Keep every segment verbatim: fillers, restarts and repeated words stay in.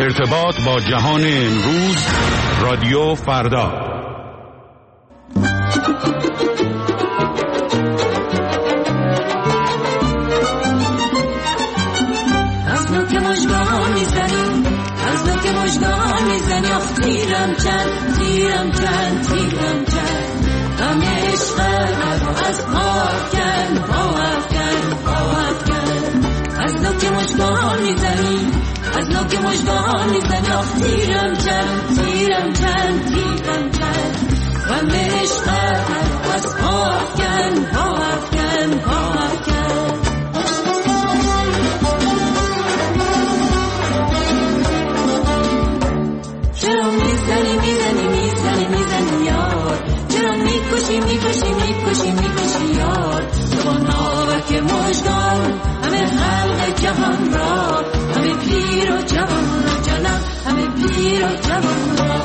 ارتباط با جهان امروز، رادیو فردا. از نو که مژگان میزنی، از نو که مژگان میزنی، آخ تیرم چند، تیرم چند، تیرم چند، غم عشق مرا از پا افکن، پا افکن، پا افکن. از نو که مژگان میزنی، از نو که مژگان میزنی، آخ تیرم چند، تیرم چند، تیرم چند، غم عشق مرا از پا افکن، پا افکن، پا افکن. چرا میزنی میزنی میزنی میزنی یار، چرا میکشی میکشی میکشی میکشی یار، تو با ناوک مژگان همه خلق جهان را، همه پیر و جوان را جانم، همه پیر و جوان را.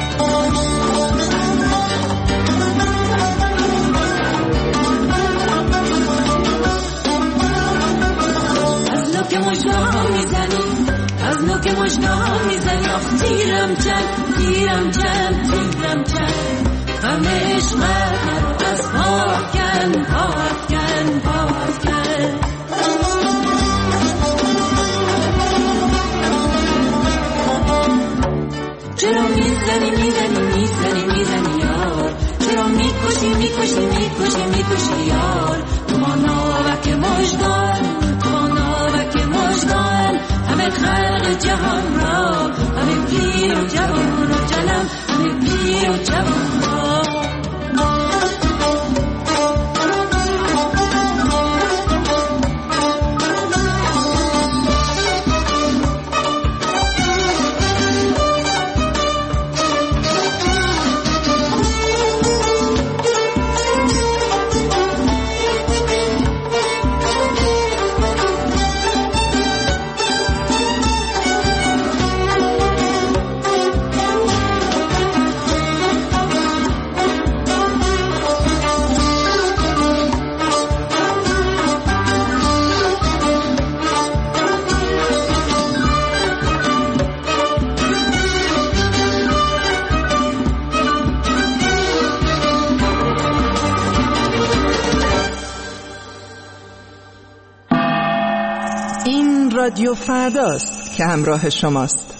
از نوک مژگان میزنی، از نوک مژگان میزنی، آخ تیرم چند، تیرم چند، تیرم چند، غم عشق مرا از پا افکن، پا افکن، پا افکن. چرا میزنی میزنی میزنی میزنی یار، چرا میکشی میکشی میکشی میکشی یار، تو ما ناوک مژگان، تو ما ناوک مژگان، همه خلق جهان را، همه پیر و جوان را جانم، همه پیر و جوان را. رادیو فرداست که همراه شماست.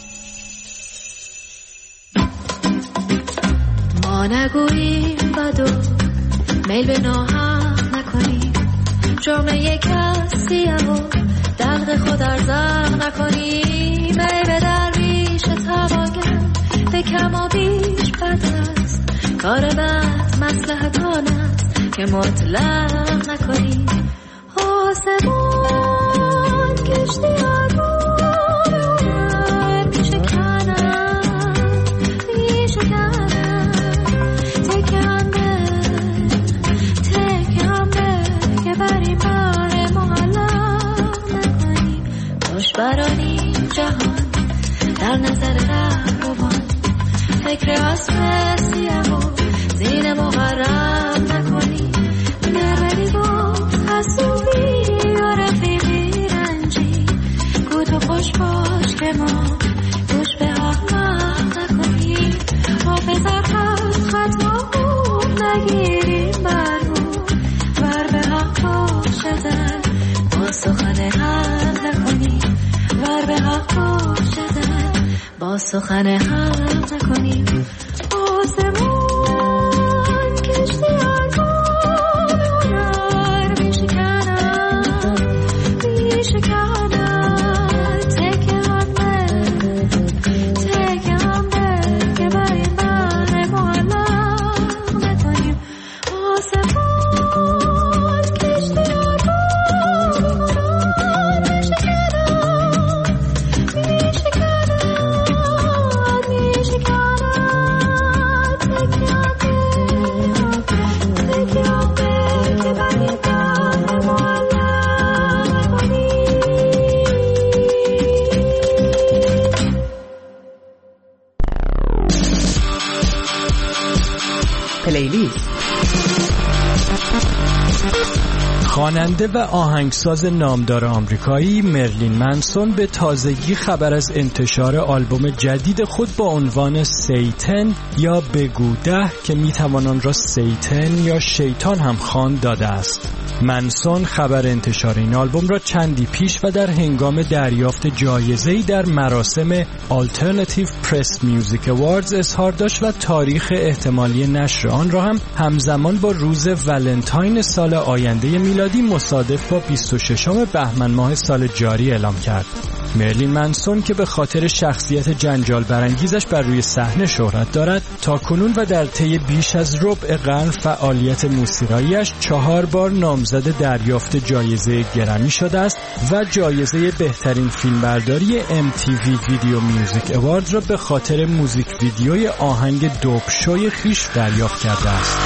ما نگوییم بدو میل به ناحق نکنیم، جرم کسیم و دلق خود ارزق نکنیم. ای به درویش تواگر به کم و بیش بد است، کار بد مصلحت آن است که مطلق نکنیم. آسمان کشتی آگاه بودن میشکنم، میشکنم، تکم به تکم به که بر این بار معلق نکنیم. خوش برانی جهان در نظر رهروان، فکر اسب سیه و زین مغرب نکنیم. نرولی با حسوبی و رفیقی رنجی، گو تو خوش باش که ما گوش به احمق نکنیم. حافظ حق خطا خوب نگیریم بر رو، ور به حق باشدن با سخن حق نکنیم، ور به حق باشدن با سخن حق نکنیم. آسمان کشتی خواننده و آهنگساز نامدار آمریکایی مرلین منسون به تازگی خبر از انتشار آلبوم جدید خود با عنوان سیتن یا بگو ده که میتوان آن را سیتن یا شیطان هم خواند داده است. منسون خبر انتشار این آلبوم را چندی پیش و در هنگام دریافت جایزه‌ای در مراسم Alternative Press Music Awards اظهار داشت و تاریخ احتمالی نشر آن را هم همزمان با روز ولنتاین سال آینده میلادی مصادف با بیست و ششم بهمن ماه سال جاری اعلام کرد. مرلین منسون که به خاطر شخصیت جنجال برانگیزش بر روی صحنه شهرت دارد، تا کنون و در طی بیش از ربع قرن فعالیت موسیقایی‌اش چهار بار نامزد دریافت جایزه گرمی شده است و جایزه بهترین فیلمبرداری ام تی وی ویدیو میوزیک اوارد را به خاطر موزیک ویدیوی آهنگ دوپ شوی خویش دریافت کرده است.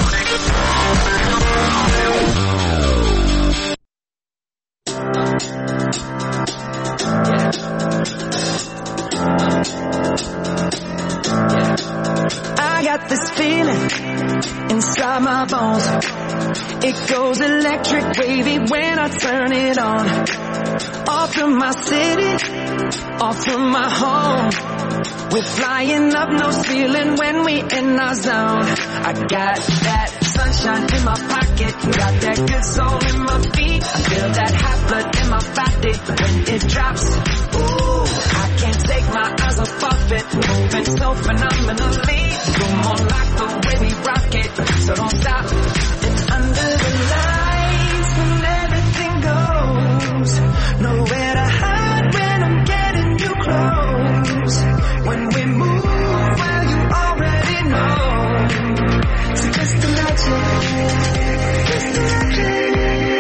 Inside my bones, it goes electric wavy when I turn it on. Off from my city, off from my home, we're flying up no ceiling when we in our zone. I got that sunshine in my pocket, got that good soul in my feet. I feel that hot blood in my body when it drops. Ooh, I can't take my eyes off of it, moving so phenomenally. Come on, like the way we rock it, so don't stop. It's under the lights when everything goes, nowhere to hide when I'm getting you close. When we move, well you already know. So just imagine, just imagine.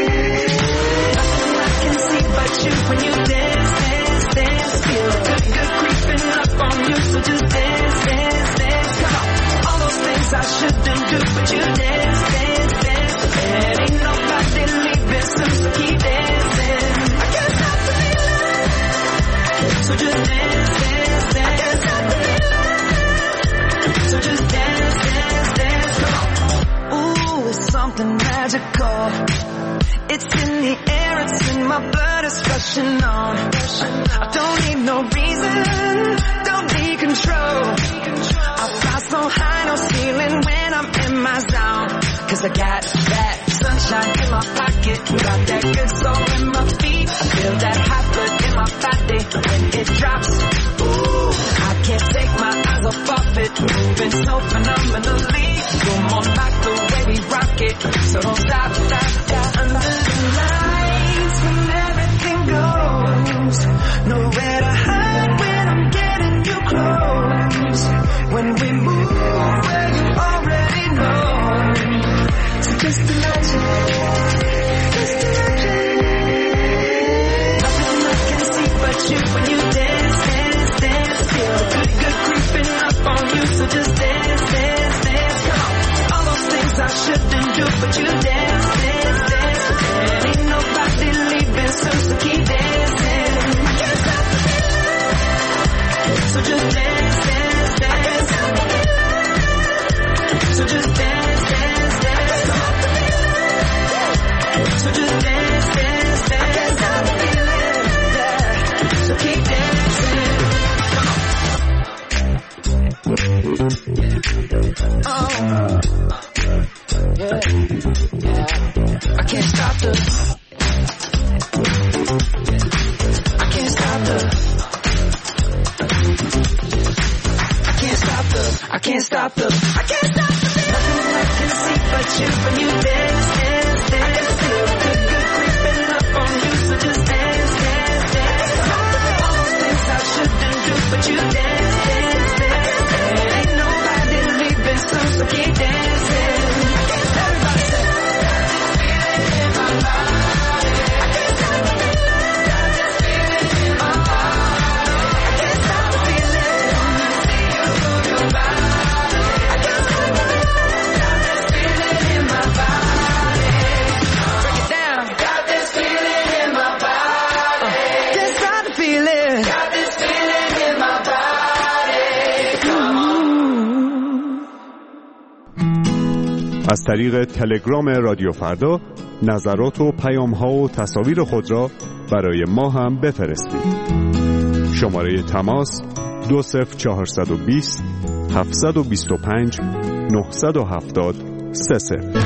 Nothing I can see but you when you dance, dance, dance. Feel good, good creeping up on you, so just dance, dance, dance. Come on. I shouldn't do, but you dance, dance, dance. There ain't nobody leaving soon, so keep dancing. I can't stop the feeling, so just dance, dance, dance. I can't stop the feeling, so just dance, dance, dance. Come on. Ooh, it's something magical. It's in the air, it's in my blood, it's rushing on. I don't need no reason, don't need control. I fly so high, no ceiling when I'm in my zone. Cause I got that sunshine in my pocket, got that good soul in my feet. I feel that hot blood in my body when it drops. Ooh, I can't take my eyes off of it, moving so phenomenally. You're more like the way we rock it, so don't stop, stop, stop. Under the lights when everything goes, nowhere to hide when I'm getting you close. When we move, well you already know. So just imagine, just imagine. Nothing I can see but you when you dance, dance, dance. Feel good, good creeping up on you, so just dance, dance, dance. Come on. All those things I shouldn't do, but you dance, dance, dance. There ain't nobody leaving soon, so keep dancing. I can't stop the feeling, so just dance, dance, dance. I can't stop the feeling, so just dance, dance, dance. I can't stop the feeling, so just dance, dance, dance. I can't stop the feeling, yeah. So keep dancing. Oh, yeah, yeah. I can't stop the. I can't stop the. I can't stop the. I can't stop the. I can't stop the. Nothing I can see but you when you dance, dance, dance. Feel good, good creeping up on you, so just dance, dance, dance. All those things I shouldn't do, but you dance, dance, dance. There ain't nobody leaving soon, so keep dancing. Everybody say, got this feeling in my body. I can't stop the feeling, got this feeling in my body. I can't stop the feeling, see you move your body. I can't stop the feeling, got this feeling in my body. Break it down. Got this feeling in my body. Can't stop the feeling, got this feeling in my body. Come on. از طریق تلگرام رادیو فردا نظرات و پیام‌ها و تصاویر خود را برای ما هم بفرستید. شماره تماس دو صفر چهارصد و بیست هفتصد و بیست و پنج نهصد و هفتاد سه صفر.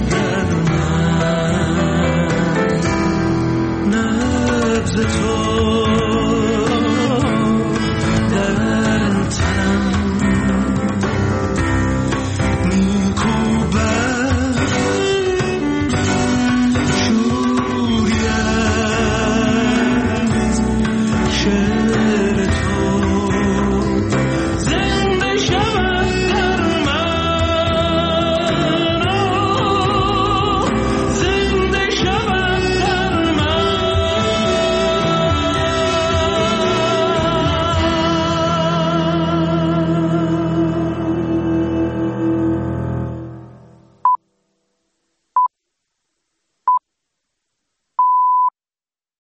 نبض تو